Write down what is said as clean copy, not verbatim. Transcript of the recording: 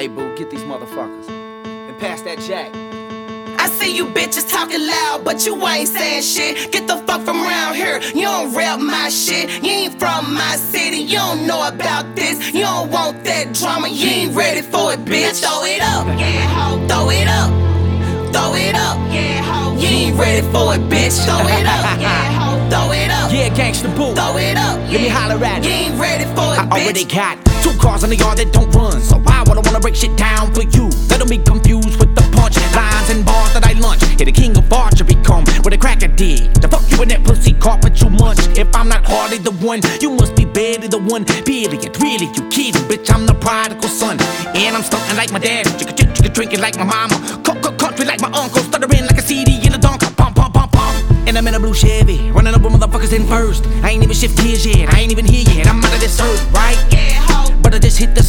Hey boo, get these motherfuckers and pass that jack. I see you bitches talking loud, but you ain't saying shit. Get the fuck from around here, you don't rep my shit. You ain't from my city, you don't know about this. You don't want that drama, you ain't ready for it, bitch. Throw it up, yeah, ho, throw it up. Throw it up, yeah, ho, you ain't ready for it, bitch. Throw it up, yeah, ho, throw it up. Yeah, gangsta boo. Throw it up, yeah. Let me holler at you it. ain't ready for it, I bitch. already got 2 cars in the yard that don't run, so why would I wanna break shit down for you? Let them be confused with the punch lines and bars that I lunch. Yeah, the king of archery come with a cracker dig. The fuck you in that pussy carpet you munch. If I'm not hardly the one, you must be barely the one. Period, really, you kidding, bitch, I'm the prodigal son. And I'm stunting like my dad, chicka drinking like my mama, country like my uncle, stuttering like a CD in a donker, pump, pump, pump, pump. And I'm in a blue Chevy, running up with motherfuckers in first. I ain't even shift gears yet, I ain't even here yet, I'm out of this earth, right? Yeah, ho. But I just hit the